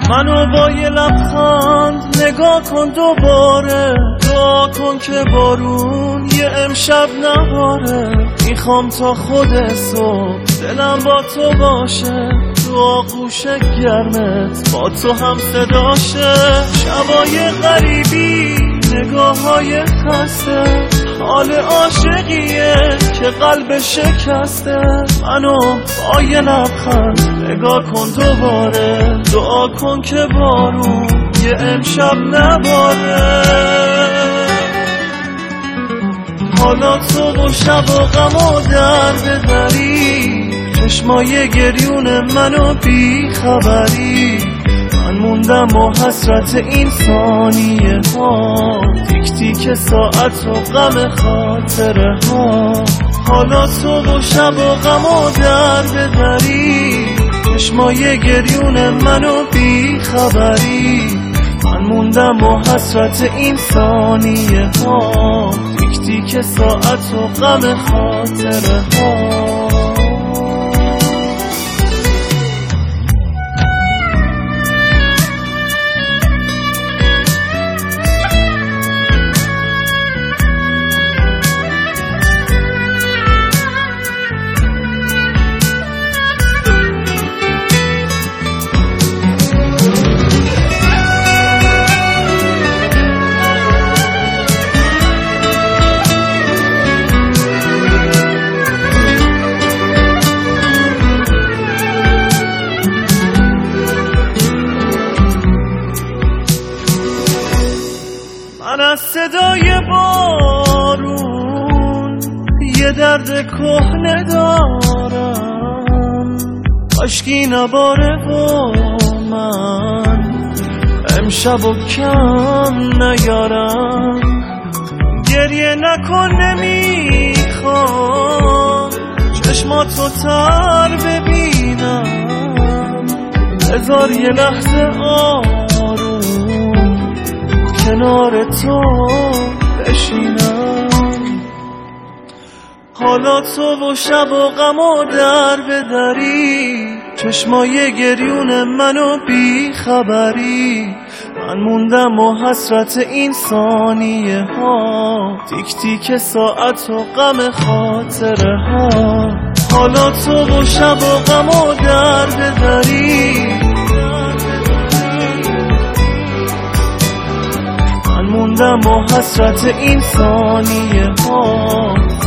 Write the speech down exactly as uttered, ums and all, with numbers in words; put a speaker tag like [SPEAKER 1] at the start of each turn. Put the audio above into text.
[SPEAKER 1] منو با یه لبخند نگاه کن دوباره، دعا کن که بارون یه امشب نباره. میخوام تا خود صبح دلم با تو باشه، تو آغوش گرمت با تو هم صداشه. شبای غریبی، نگاه های خسته، حال عاشقیه که قلب شکسته. منو با یه لبخند نگاه کن دوباره، دعا کن که بارون یه امشب نباره. حالا تو و شب و غم و درد بری، چشمای گریون منو بی خبری. من موندم و حسرت این ثانیه ها، تیک تیک ساعت و غم خاطره ها. حالا تو و شب و غم و درد بری، چشمای گریون منو بی خبری. من موندم و حسرت این ثانیه ها، تیک تیک ساعت و غم خاطره ها. من از صدای بارون یه درد کهنه دارم، کاشکی نباره و من امشب و کم نیارم. گریه نکن نمیخوام چشماتو تر ببینم، بذار یه لحظه کنار تو بشینم. حالا تو و شب و غم و در بدری، چشمای گریون منو بی خبری. من موندم و حسرت این ثانیه ها، تیک تیک ساعت و غم خاطره ها. حالا تو و شب و غم و در بدری، موندم و حسرت این ثانیه ها،